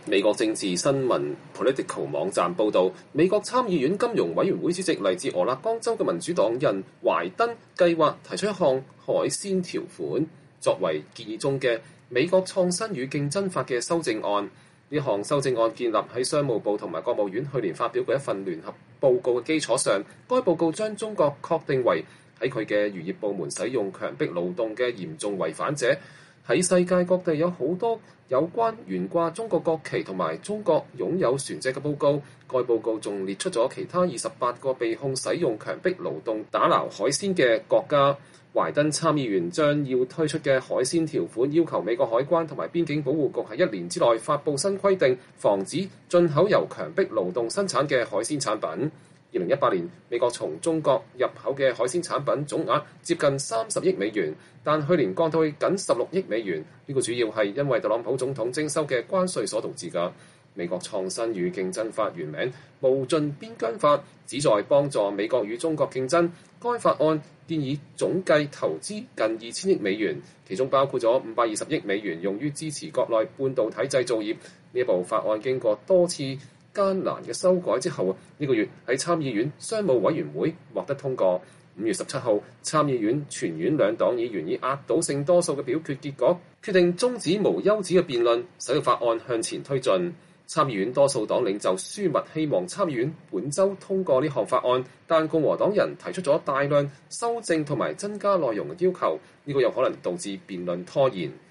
美國政治新聞 Political 網站報導，美國參議院金融委員會主席嚟自俄勒岡州嘅民主黨人懷登計劃提出一項海鮮條款，作為建議中嘅美國創新與競爭法嘅修正案。呢項修正案建立喺商務部同埋國務院去年發表嘅一份聯合報告嘅基礎上，該報告將中國確定為喺佢嘅漁業部門使用強迫勞動嘅嚴重違反者。喺世界各地有好多有關懸掛中國國旗同埋中國擁有船隻嘅報告，該報告仲列出咗其他28個被控使用強迫勞動打撈海鮮嘅國家。懷登參議員將要推出嘅海鮮條款要求美國海關同埋邊境保護局喺1年之內發布新規定，防止進口由強迫勞動生產嘅海鮮產品。2018年，美國從中國入口嘅海鮮產品總額接近30億美元，但去年降到去僅16億美元。呢個主要係因為特朗普總統徵收嘅關稅所導致㗎。美國創新與競爭法原名無盡邊疆法，旨在幫助美國與中國競爭。該法案建議總計投資近2000億美元，其中包括咗520億美元用於支持國內半導體製造業。呢部法案經過多次艱難嘅修改之後，呢個月喺參議院商務委員會獲得通過。5月17號，參議院全院兩黨議員以壓倒性多數嘅表決結果，決定終止無休止嘅辯論，使到法案向前推進。參議院多數黨領袖舒密希望參議院本週通過呢項法案，但共和黨人提出咗大量修正同埋增加內容嘅要求，呢個有可能導致辯論拖延。